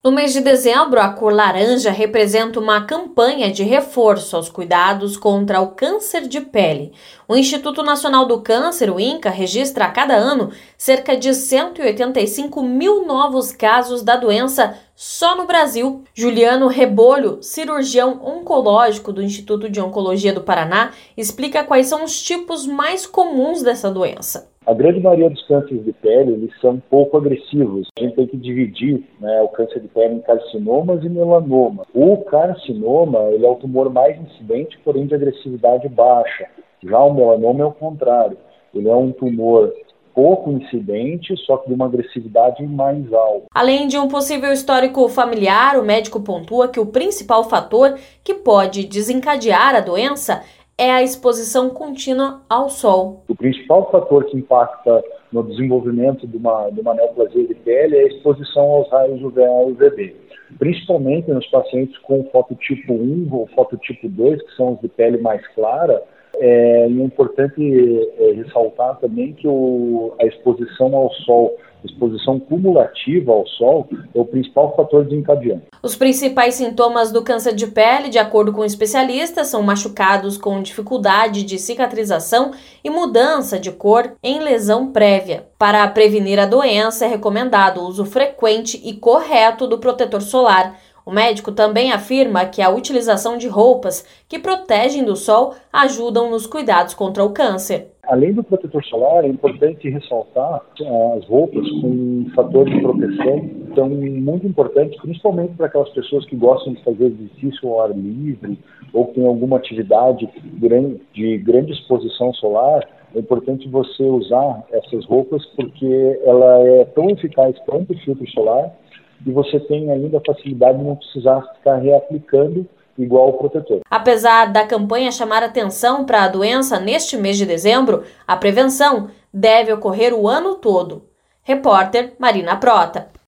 No mês de dezembro, a cor laranja representa uma campanha de reforço aos cuidados contra o câncer de pele. O Instituto Nacional do Câncer, o INCA, registra a cada ano cerca de 185 mil novos casos da doença só no Brasil. Juliano Rebolho, cirurgião oncológico do Instituto de Oncologia do Paraná, explica quais são os tipos mais comuns dessa doença. A grande maioria dos cânceres de pele, eles são pouco agressivos. A gente tem que dividir, o câncer de pele em carcinomas e melanoma. O carcinoma, ele é o tumor mais incidente, porém de agressividade baixa. Já o melanoma é o contrário. Ele é um tumor pouco incidente, só que de uma agressividade mais alta. Além de um possível histórico familiar, o médico pontua que o principal fator que pode desencadear a doença é a exposição contínua ao sol. O principal fator que impacta no desenvolvimento de uma neoplasia de pele é a exposição aos raios UVA e UVB, principalmente nos pacientes com fototipo 1 ou fototipo 2, que são os de pele mais clara. É importante ressaltar também que a exposição ao sol, a exposição cumulativa ao sol, é o principal fator desencadeante. Os principais sintomas do câncer de pele, de acordo com especialistas, são machucados com dificuldade de cicatrização e mudança de cor em lesão prévia. Para prevenir a doença, é recomendado o uso frequente e correto do protetor solar. O médico também afirma que a utilização de roupas que protegem do sol ajudam nos cuidados contra o câncer. Além do protetor solar, é importante ressaltar as roupas com fatores de proteção são muito importantes, principalmente para aquelas pessoas que gostam de fazer exercício ao ar livre ou que têm alguma atividade de grande exposição solar. É importante você usar essas roupas porque ela é tão eficaz quanto o filtro solar e você tem ainda a facilidade de não precisar ficar reaplicando igual o protetor. Apesar da campanha chamar atenção para a doença neste mês de dezembro, a prevenção deve ocorrer o ano todo. Repórter Marina Prota.